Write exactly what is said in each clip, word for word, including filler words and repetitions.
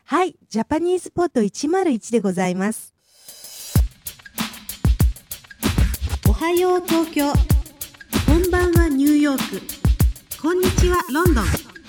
はい、ジャパニーズポットいちまるいちでございます。おはよう東京。こんばんはニューヨーク。こんにちはロンドン。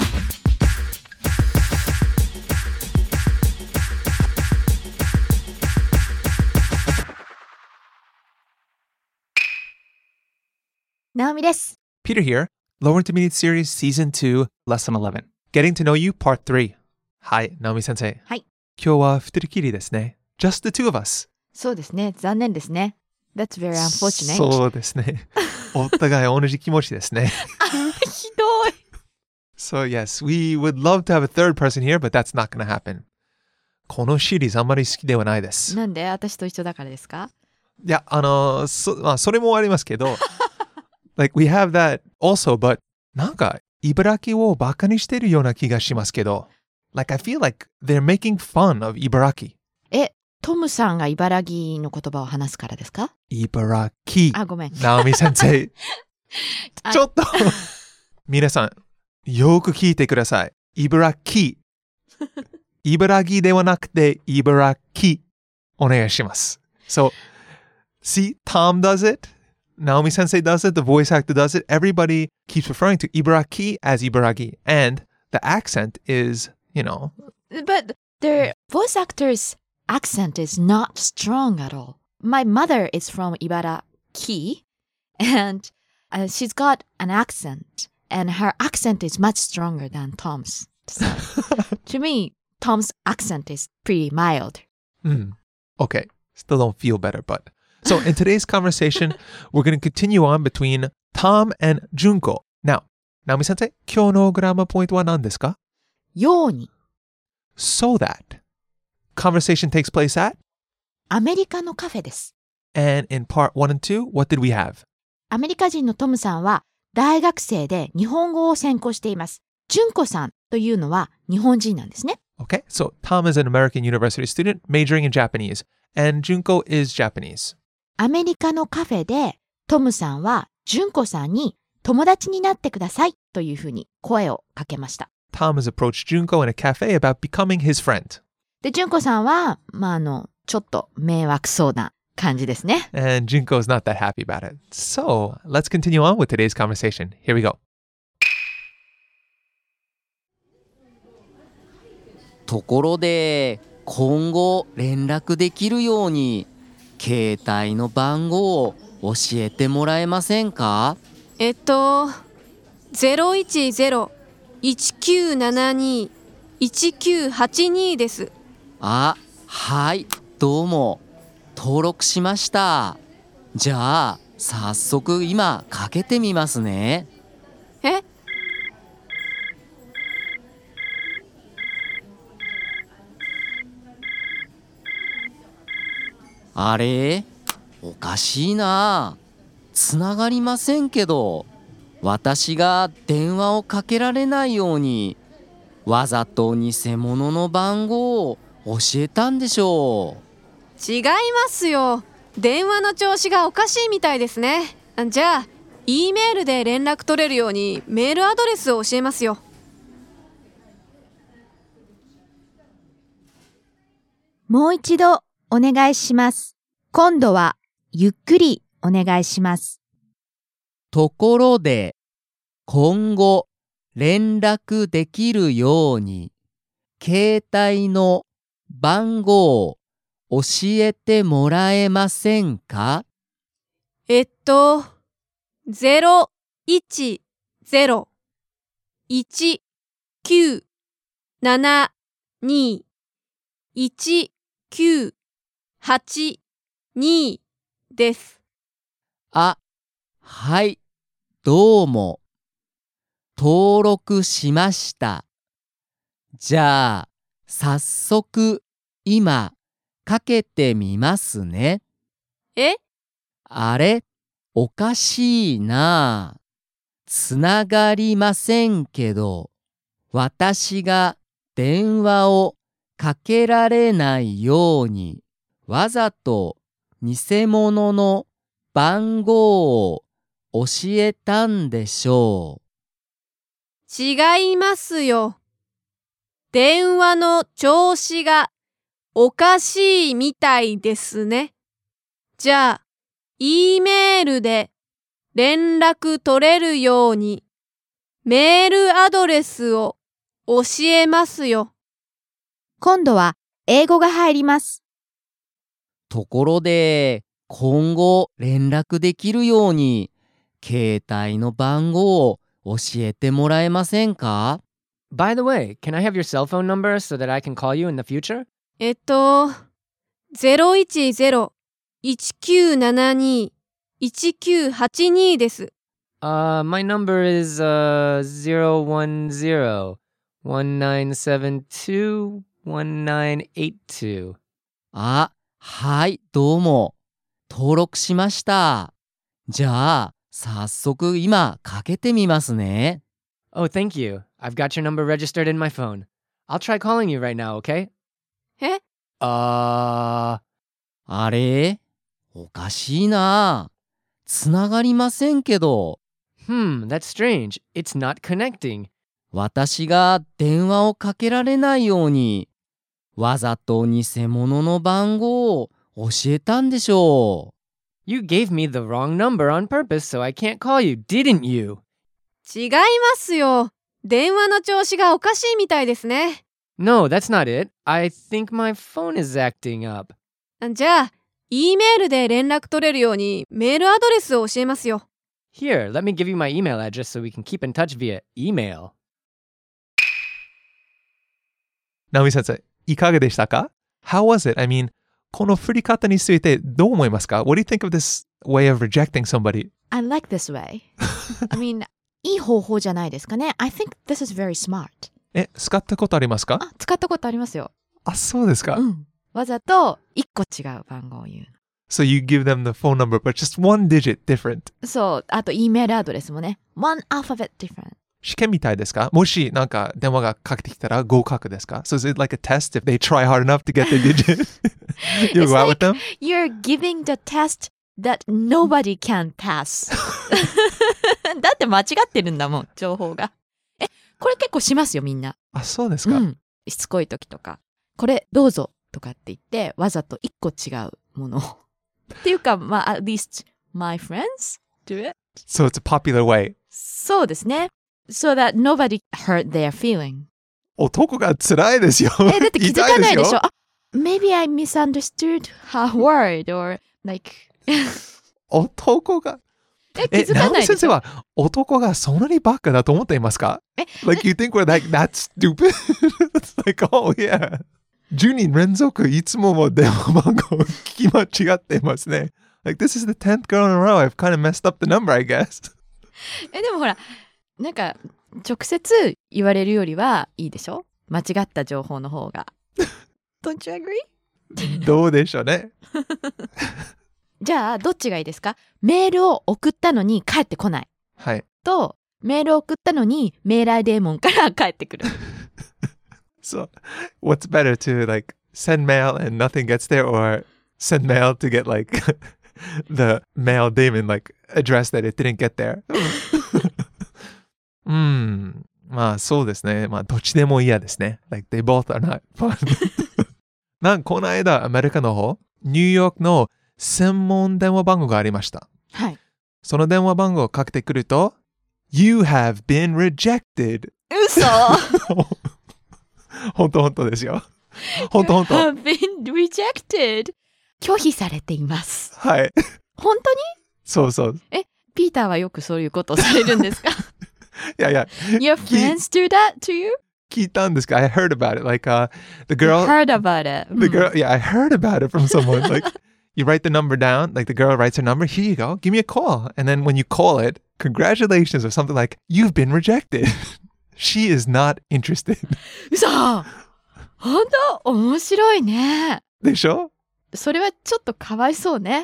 ナオミです。 Peter here. Lower Intermediate Series Season two, Lesson eleven. Getting to know you, Part three. はい、ナオミ先生。 はい。 今日は二人きりですね。Just the two of us. そうですね。残念ですね。That's very unfortunate. そうですね。お互い同じ気持ちですね。 ひどい。 So yes, we would love to have a third person here, but that's not going to happen. このシリーズあんまり好きではないです。 なんで私と一緒だからですか？ いや、あの、そ、まあ、それもありますけど、like we have that also, but なんか茨城をバカにしてるような気がしますけど、like I feel like they're making fun of 茨城。 え、トムさんが茨城の言葉を話すからですか？ 茨城。 あ、ごめん。 ナオミ先生。ちょっと皆さん、よく聞いてください。茨城。茨城ではなくて、茨城。お願いします。So, see, Tom does it. Naomi Sensei does it. The voice actor does it. Everybody keeps referring to Ibaraki as Ibaraki. And the accent is, you know. But their voice actor's accent is not strong at all. My mother is from Ibaraki, and uh, she's got an accent, and her accent is much stronger than Tom's. So, to me, Tom's accent is pretty mild. Mm. Okay. Still don't feel better, but. So in today's conversation, we're going to continue on between Tom and Junko. Now, Naomi Sensei, 今日のグラマーポイントは何ですか？ ように。 So that. Conversation takes place at? アメリカのカフェです。 And in part one and two, what did we have? アメリカ人のトムさんは大学生で日本語を専攻しています。純子さんというのは日本人なんですね。 Okay, so Tom is an American university student majoring in Japanese, and Junko is Japanese. アメリカのカフェでトムさんは純子さんに友達になってくださいというふうに声をかけました。 Tom has approached Junko in a cafe about becoming his friend. で、純子さんは、まあ、あの、ちょっと迷惑そうな感じですね。 And Junko is not that happy about it. So, let's continue on with today's conversation. Here we go. ところで、今後連絡できるように携帯の番号を教えてもらえませんか？ えっと、ゼロいちゼロ いちきゅうななに いちきゅうはちに です。 あ、はい、どうも。登録しました。じゃあ、早速今かけてみますね。 え？ あれ？おかしいな。つながりませんけど、私が電話をかけられないように、わざと偽物の番号を教えたんでしょう。 違いますよ。電話の調子がおかしいみたいですね。じゃあ、E メールで連絡取れるようにメールアドレスを教えますよ。 もう一度お願いします。今度はゆっくりお願いします。 ところで、今後連絡できるように、携帯の番号を教えてもらえませんか？ えっと、ゼロいちゼロ いちきゅうななに いちきゅうはちに です。 あ、はい、どうも。登録しました。じゃあ、早速今かけてみますね。 え？ あれ？おかしいな。つながりませんけど、私が電話をかけられないように、わざと偽物の番号を教えたんでしょう。 違いますよ。 電話の調子がおかしいみたいですね。じゃあ、Eメールで連絡取れるようにメールアドレスを教えますよ。 今度は英語が入ります。 ところで、今後連絡できるように、携帯の番号を教えてもらえませんか？ By the way, can I have your cell phone number so that I can call you in the future? えっと、ゼロいちゼロ いちきゅうななに いちきゅうはちに です。 Uh, my number is uh zero one zero one nine seven two one nine eight two. あ、はい、どうも。登録しました。じゃあ、早速今かけてみますね。 Oh, thank you. I've got your number registered in my phone. I'll try calling you right now, okay? え？ あー、 あれ？おかしいな。つながりませんけど。 Hmm, that's strange. It's not connecting. 私が電話をかけられないように、わざと偽物の番号を教えたんでしょう。 You gave me the wrong number on purpose so I can't call you, didn't you? 違いますよ。電話の調子がおかしいみたいですね。 No, that's not it. I think my phone is acting up. じゃあ、E メールで連絡取れるようにメールアドレスを教えますよ。 Here, let me give you my email address so we can keep in touch via email. ナオミ先生、いかがでしたか？ How was it? I mean, この振り方についてどう思いますか？ What do you think of this way of rejecting somebody? I like this way. I mean, いい方法じゃないですかね。I think this is very smart. え、使ったことありますか？ あ、使ったことありますよ。 あ、そうですか。 うん。わざと一個違う番号を言う。 So you give them the phone number, but just one digit different. そう。あと、E メールアドレスもね。one alphabet different. 試験みたいですか？もしなんか電話がかけてきたら合格ですか？ So is it like a test if they try hard enough to get the digit? You go out with them? You're giving the test that nobody can pass. だって間違ってるんだもん、情報が。え、これ結構しますよ、みんな。 あ、そうですか。 うん。しつこい時とか。これどうぞとかって言って、わざと一個違うものを。っていうか、まあ、at least my friends do it. So it's a popular way. そうですね。So that nobody hurt their feeling. 男が辛いですよ。 え、だって気づかないでし痛ょ。あ、maybe I misunderstood her word or like 男が。 え、気づかないでしょ。 え、直美先生は男がそんなにバカだと思っていますか？ え、 Like you think we're like that stupid? It's like, oh yeah. じゅうにん連続いつもも電話番号聞き間違っていますね。Like this is the tenth girl in a row. I've kind of messed up the number, I guess. え、でもほら、なんか直接言われるよりはいいでしょ？間違った情報の方が。Don't you agree? どうでしょうね。 じゃあ、どっちがいいですか？メールを送ったのに帰ってこない。 はい。 と、メールを送ったのにメーラーデーモンから帰ってくる。 So, what's better to like send mail and nothing gets there, or send mail to get like the mail demon like address that it didn't get there? うん、まあそうですね。まあどっちでも嫌ですね。Like they both are not fun. なんかこの間アメリカの方、ニューヨークの専門電話番号がありました。 はい。 その電話番号をかけてくると、You have been rejected. 嘘本当本当ですよ。本当本当。 You have been rejected. 拒否されています。 はい。 本当に？ そうそう。 え、ピーターはよくそういうことをされるんですか？ いやいや。 Your friends do that to you? 聞いたんですか？ I heard about it. Like, uh, the girl... You heard about it. The girl, yeah, I heard about it from someone. Like, you write the number down, like the girl writes her number, here you go, give me a call. And then when you call it, congratulations or something like, you've been rejected. She is not interested. 嘘！本当？面白いね。 でしょ？ それはちょっとかわいそうね。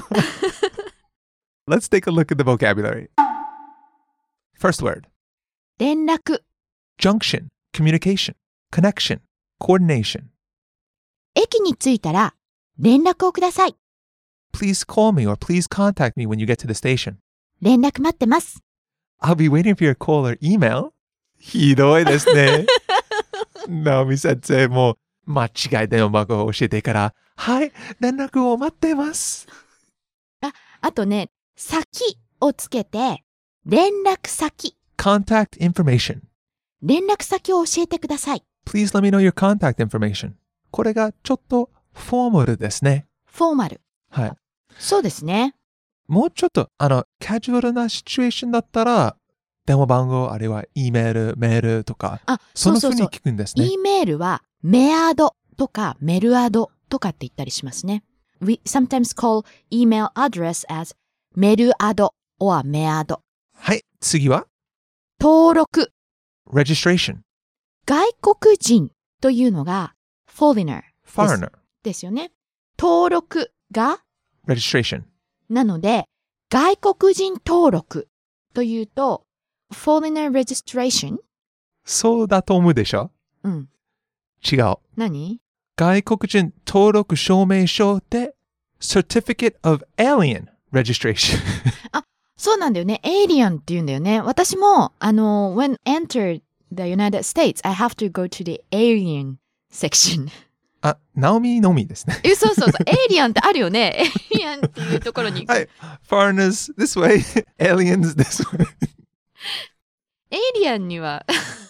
Let's take a look at the vocabulary. First word. 連絡。 Junction, communication, connection, coordination. 駅に着いたら連絡をください。 Please call me or please contact me when you get to the station. 連絡待ってます。 I'll be waiting for your call or email. ひどいですね。 ナオミ先生も間違い電話番号を教えてから、はい、連絡を待っています。 あとね、先をつけて、連絡先。 Contact information. 連絡先を教えてください。 Please let me know your contact information. これがちょっとフォーマルですね。 フォーマル。 はい。 そうですね。 もうちょっと、あの、カジュアルなシチュエーションだったら、電話番号、あるいは E メール、メールとか、 あ、 そのそうそうそう。 ふうに聞くんですね。 E メールはメアドとかメルアドとかって言ったりしますね。We sometimes call email address as メルアド or メアド。 はい、次は登録。 registration。 外国人というのが foreigner です。 foreigner。 ですよね。登録が registration。 なので、外国人登録というと、foreigner registration？ そうだと思うでしょ？ うん。 違う。 何？ 外国人登録証明書って certificate of alien registration。 あ、そうなんだよね。alien って言うんだよね。私も、あの、when enter the United States, I have to go to the alien section。 あ、ナオミのみですね。 え、そうそうそう。エイリアンってあるよね。エイリアンっていうところに行く。 はい。foreigners this way, aliens this way。 エイリアンには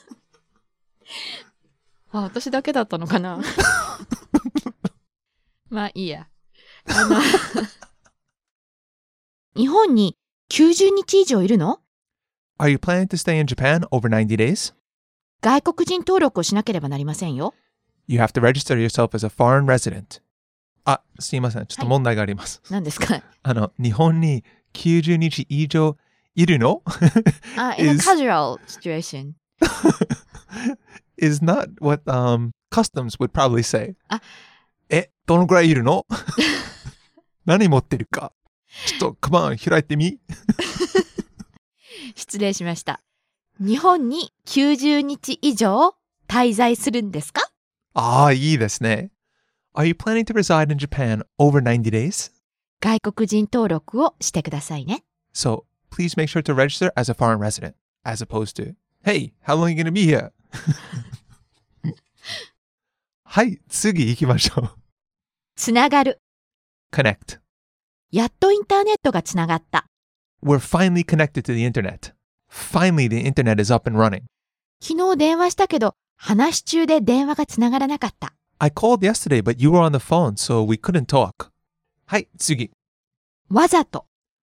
あ、私だけだったのかなまあいいや。あの日本にきゅうじゅうにち以上いるの？ Are you planning to stay in Japan over ninety days? 外国人登録をしなければなりませんよ。 You have to register yourself as a foreign resident. あ、すいません。ちょっと問題があります。 はい、何ですか？ あの、日本にきゅうじゅうにち以上いるの？ あ、in a casual situation. is not what um, customs would probably say. あ、 え、どのくらいいるの？何持ってるか？ちょっと、カバン開いてみ。 失礼しました。日本にきゅうじゅうにち以上滞在するんですか？ ああ、いいですね。Are you planning to reside in Japan over ninety days? 外国人登録をしてくださいね。 So, please make sure to register as a foreign resident, as opposed to, hey, how long are you going to be here? はい、次行きましょう。 つながる。 Connect. やっとインターネットがつながった。 We're finally connected to the internet. Finally, the internet is up and running. 昨日電話したけど、話中で電話がつながらなかった。 I called yesterday, but you were on the phone, so we couldn't talk. はい、次。 わざと。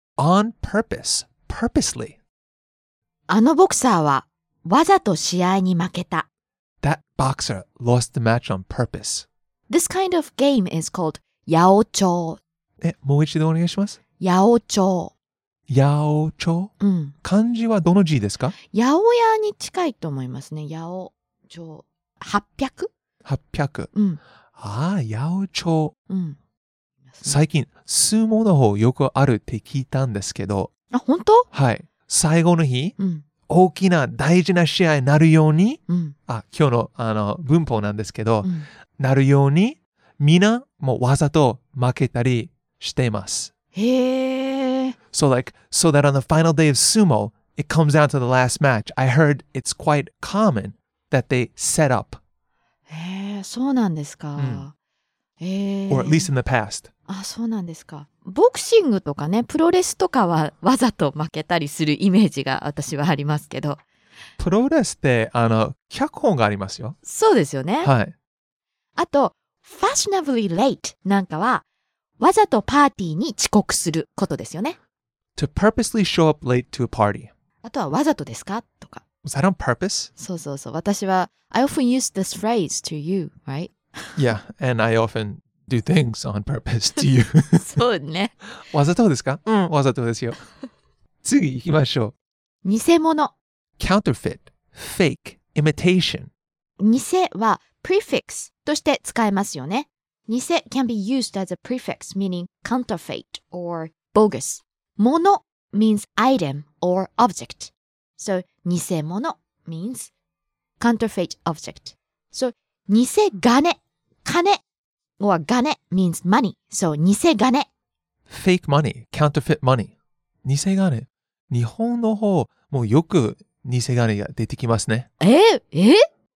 On purpose. Purposely. あのボクサーはわざと試合に負けた。 That boxer lost the match on purpose. This kind of game is called 八百長。 え、もう一度お願いします。 八百長。 八百長？ うん。 漢字はどの字ですか？ 八百屋に近いと思いますね。八百長。八百？ 八百。 うん。 ああ、八百長。 うん。 最近、相撲の方よくあるって聞いたんですけど。 あ、本当？ はい。最後の日、 うん、 大きな大事な試合になるように、 うん、 あ、今日のあの文法なんですけど、 うん、 なるように、みんなもうわざと負けたりしています。 へー。 So like, so that on the final day of sumo, it comes down to the last match. I heard it's quite common that they set up. へー、そうなんですか。うん、へー。 Or at least in the past. あ、そうなんですか。ボクシングとかね、プロレスとかはわざと負けたりするイメージが私はありますけど。 プロレスって、あの、脚本がありますよ。 そうですよね。 はい。 あと、fashionably late なんかは、わざとパーティーに遅刻することですよね。 To purposely show up late to a party. あとはわざとですかとか。 Was that on purpose? そうそうそう。私は、I often use this phrase to you, right? Yeah, and I often do things on purpose to you. そうね。 わざとですか？ うん。 わざとですよ。次行きましょう。偽物。 counterfeit, fake, imitation. 偽は prefix として使えますよね。偽 can be used as a prefix meaning counterfeit or bogus. 物 means item or object. So 偽物 means counterfeit object. So 偽金、金 or 金 means money. So 偽金。 fake money, counterfeit money. 偽金。日本の方もうよく偽金が出てきますね。 ええ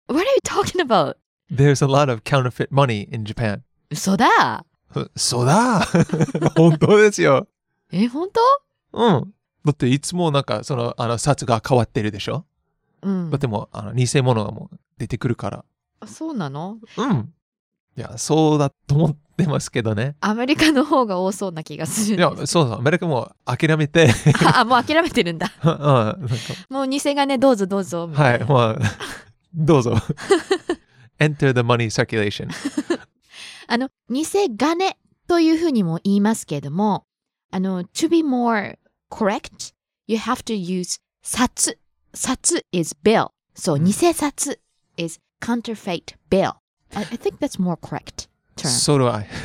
What are you talking about? There's a lot of counterfeit money in Japan. 嘘だ。 そうだ本当ですよ。 え、本当？ うん。だっていつもなんかそのあの札が変わってるでしょ。 うん。 だってもうあの偽物がもう出てくるから。 そうなの？ うん。いや、そうだと思ってますけどね。 アメリカの方が多そうな気がするんです。 いや、そうそう。アメリカも諦めてあ、もう諦めてるんだ。 うん、なんかもう偽金どうぞどうぞ。 はい、まあ、どうぞ。Enter the money circulation. あの、偽金というふうにも言いますけれども、あの、to be more correct, you have to use 札。札 is bill. So, 偽札 is counterfeit bill. I, I think that's more correct term. So do I.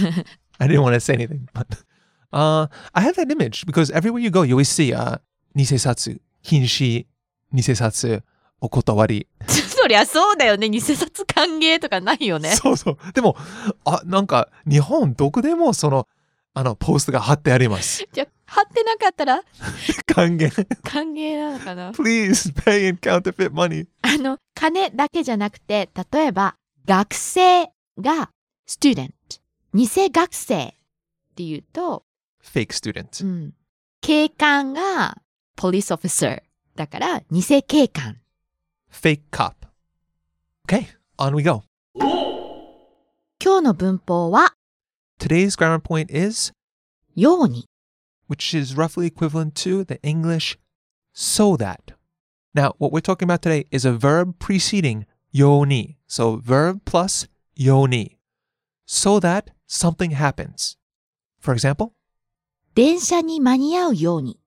I didn't want to say anything, but uh, I have that image because everywhere you go, you always see uh, 偽札、禁止、偽札、お断り。 そりゃそうだよね。偽札歓迎とかないよね。 そうそう。でも、あ、なんか日本どこでもその、あの、ポストが貼ってあります。 じゃあ、貼ってなかったら還元。 歓迎なのかな？ Please pay in counterfeit money. あの、金だけじゃなくて、例えば、学生が student。偽学生っていうと、 fake student、 うん、警官が police officer だから偽警官。 fake cop。Okay, on we go. 今日の文法は Today's grammar point is ように which is roughly equivalent to the English so that. Now, what we're talking about today is a verb preceding ように. So verb plus ように. So that something happens. For example, 電車に間に合うように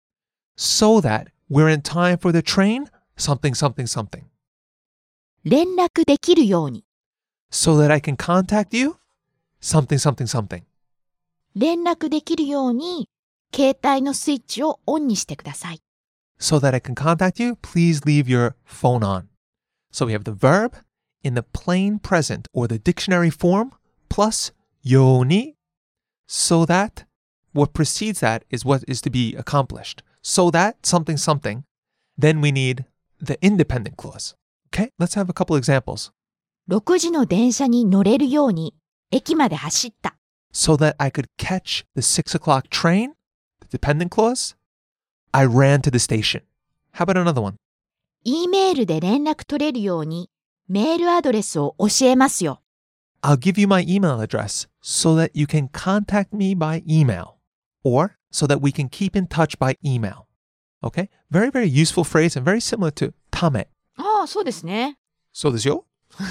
so that we're in time for the train, something, something, something. 連絡できるように So that I can contact you, something, something, something. 連絡できるように携帯のスイッチをオンにしてください。 So that I can contact you, please leave your phone on. So we have the verb in the plain present or the dictionary form plus ように. So that what precedes that is what is to be accomplished. So that something, something. Then we need the independent clause. Okay, let's have a couple examples. ろくじの電車に乗れるように駅まで走った。 So that I could catch the six o'clock train, the dependent clause, I ran to the station. How about another one? E メールで連絡取れるようにメールアドレスを教えますよ。 I'll give you my email address so that you can contact me by email or so that we can keep in touch by email. Okay? Very, very useful phrase and very similar to ため. ああ、そうですね。 そうですよ.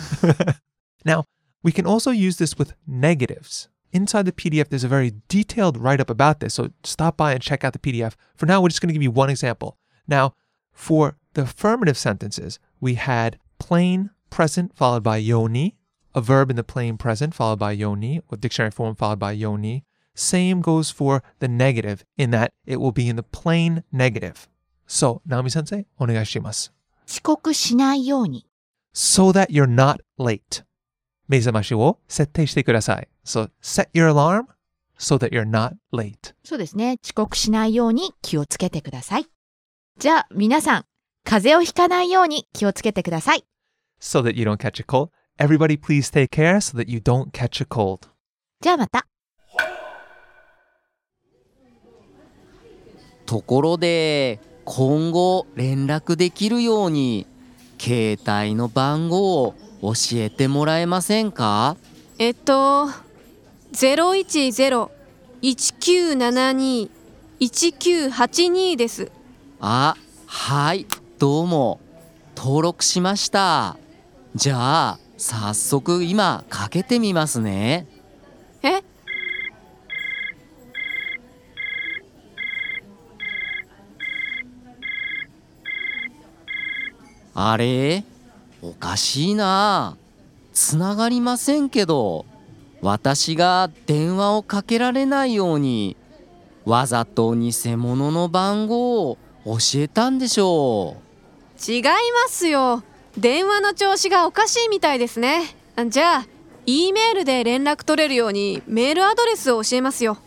Now, we can also use this with negatives. Inside the P D F, there's a very detailed write-up about this, so stop by and check out the P D F. For now, we're just going to give you one example. Now, for the affirmative sentences, we had plain present followed by ように, a verb in the plain present followed by ように, or dictionary form followed by ように. Same goes for the negative in that it will be in the plain negative. So, Naomi-sensei, お願いします。 遅刻しないように。 So that you're not late. 目覚ましを設定してください。So, set your alarm so that you're not late. そうですね。遅刻しないように気をつけてください。じゃあ、皆さん、風邪をひかないように気をつけてください。 So that you don't catch a cold. Everybody please take care so that you don't catch a cold. じゃあまた。 ところで今後連絡できるように携帯の番号を教えてもらえませんか？ えっと ゼロいちゼロ いちきゅうななに いちきゅうはちに です。 あ、はい、どうも登録しました。じゃあ早速今かけてみますね。 え？ あれ？おかしいな。つながりませんけど、私が電話をかけられないようにわざと偽物の番号を教えたんでしょう。 違いますよ。電話の調子がおかしいみたいですね。じゃあ E メールで連絡取れるようにメールアドレスを教えますよ。